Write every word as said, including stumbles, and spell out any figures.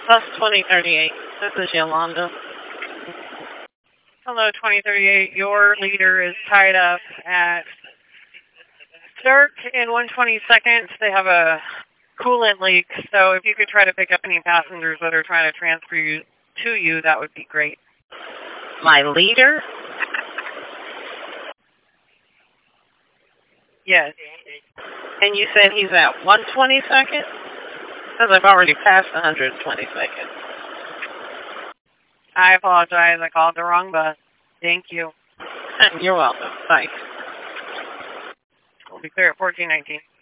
Bus twenty thirty-eight. This is Yolanda. Hello, twenty thirty-eight. Your leader is tied up at Cirque in one twenty-second. They have a coolant leak, so if you could try to pick up any passengers that are trying to transfer you to you, that would be great. My leader? Yes. And you said he's at one twenty-second? Because I've already passed one hundred twenty-second. I apologize. I called the wrong bus. Thank you. You're welcome. Bye. We'll be clear at fourteen nineteen.